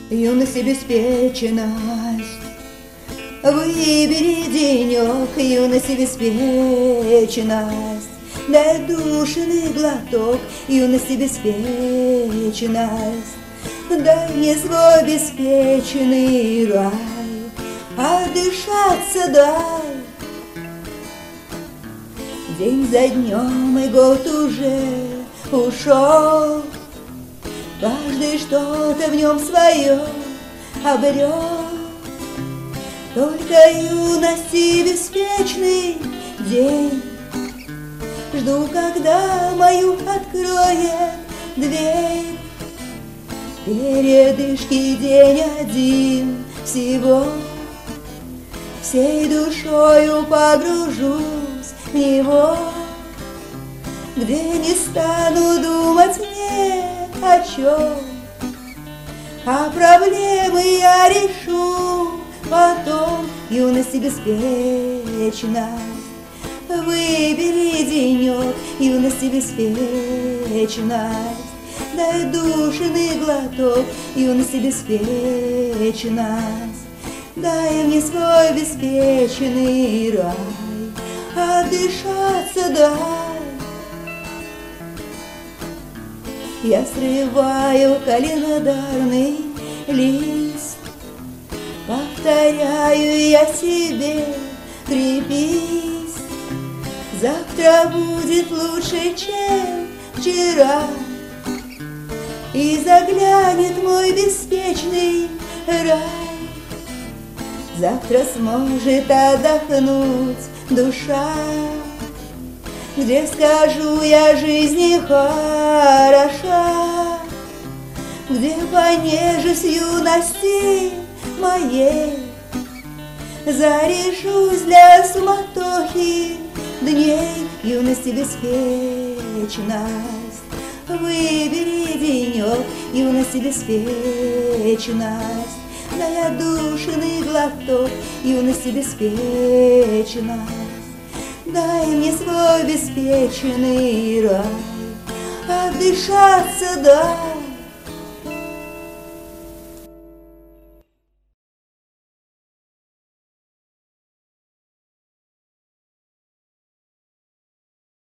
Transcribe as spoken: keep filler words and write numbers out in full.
юность и беспечность. Выбери денек, юность и беспечность. Дай душный глоток, юность и беспечность. Дай мне свой беспечный рай, отдышаться дай. День за днем и год уже ушел, каждый что-то в нем свое обрел. Только юность и беспечный день жду, когда мою откроет дверь. Передышки день один всего, всей душою погружусь в него, где не стану думать мне о чем, а проблемы я решу потом. Юность и беспечность. Выбери денек, юность и беспечность. Дай душный глоток, юность и беспечность. Дай мне свой беспечный рай, отдышаться дай. Я срываю календарный лист, повторяю я себе: крепись, завтра будет лучше, чем вчера. И заглянет мой беспечный рай, завтра сможет отдохнуть душа, где скажу я: жизни хороша, где понежусь юности моей, заряжусь для суматохи дней. Юность и беспечность. Выбери денек, юность и беспечность. Дай отдушный глоток, юность и беспечность. Дай мне свой беспечный рай, отдышаться дай.